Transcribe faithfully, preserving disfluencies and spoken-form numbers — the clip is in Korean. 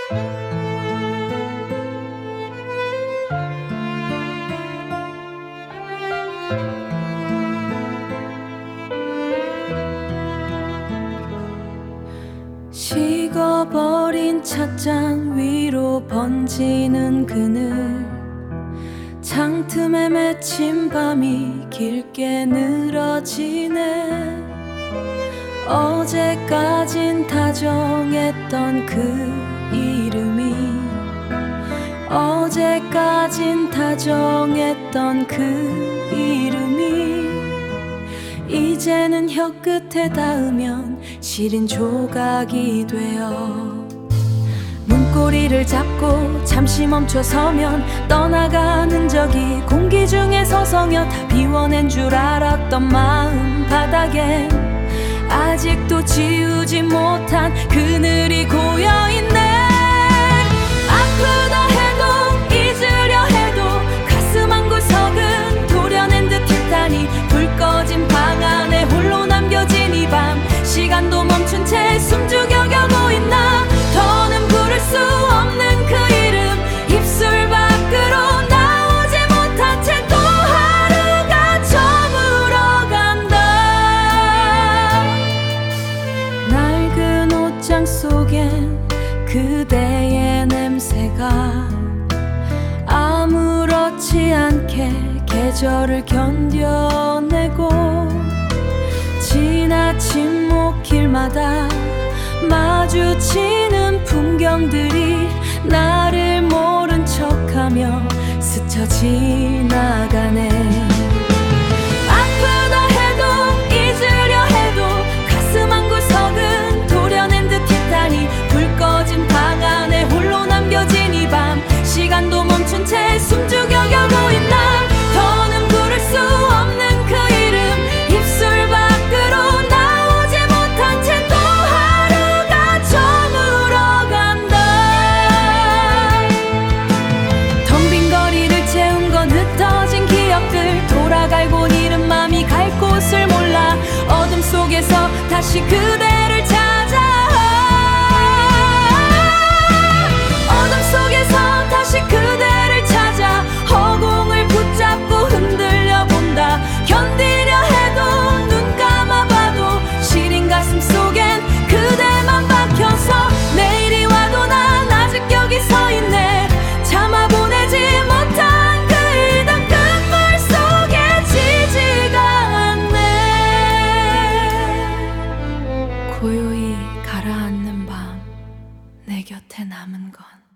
식어버린 찻잔 위로 번지는 그늘, 창틈에 맺힌 밤이 길게 늘어지네. 어제까진 다정했던 그 이름이, 어제까진 다정했던 그 이름이 이제는 혀끝에 닿으면 시린 조각이 되어 문고리를 잡고 잠시 멈춰서면 떠나가는 적이 공기 중에 서성여 다 비워낸 줄 알았던 마음 바닥에 아직도 지우지 못한 그늘이 고여있네. 아프다 해도 잊으려 해도 가슴 한 구석은 도려낸 듯 했다니, 불 꺼진 방 안에 홀로 남겨진 이 밤, 시간도 멈춘 채 숨죽여가고 있나. 더는 부를 수 없는 그 이름, 입술 밖으로 나오지 못한 채 또 하루가 저물어간다. 낡은 옷장 속엔 그대의 냄새가 아무렇지 않게 계절을 견뎌내고, 지나친 목길마다 마주치는 풍경들이 나를 모른 척하며 스쳐 지나가네. 아프다 해도 잊으려 해도 가슴 한 구석은 도려낸 듯 했다니, 불 꺼진 방 안에 홀로 남겨진 이 밤, 시간도 멈춘 채 숨죽여가고 있나. 더는 부를 수 없는 그 이름, 입술 밖으로 나오지 못한 채 또 하루가 저물어간다. 텅 빈 거리를 채운 건 흩어진 기억들, 돌아갈고 잃은 맘이 갈 곳을 몰라. 어둠 속에서 다시 그대를 찾아, 어둠 속에서 다시 그대를 찾아 허공을 붙잡고 흔들려 본다. 견디려 해도 눈 감아봐도 시린 가슴 속엔 그대만 박혀서 내일이 와도 난 아직 여기 서 있네. 참아보내지 못한 그 이단 끝물 속에 지지가 않네. 고요히 가라앉는 밤, 내 곁에 남은 건